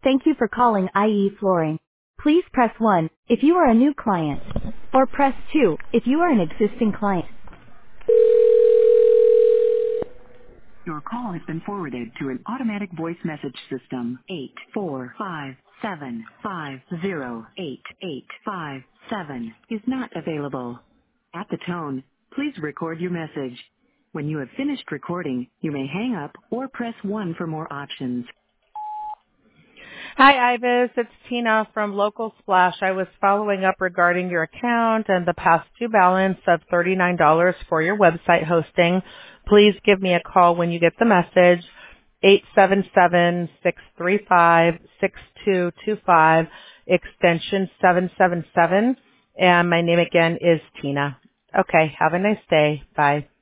Thank you for calling IE Flooring. Please press 1 if you are a new client, or press 2 if you are an existing client. Your call has been forwarded to an automatic voice message system. 845-750-8857 is not available. At the tone, please record your message. When you have finished recording, you may hang up or press 1 for more options. Hi, Ibis. It's Tina from Local Splash. I was following up regarding your account and the past due balance of $39 for your website hosting. Please give me a call when you get the message, 877-635-6225, extension 777. And my name again is Tina. Okay, have a nice day. Bye.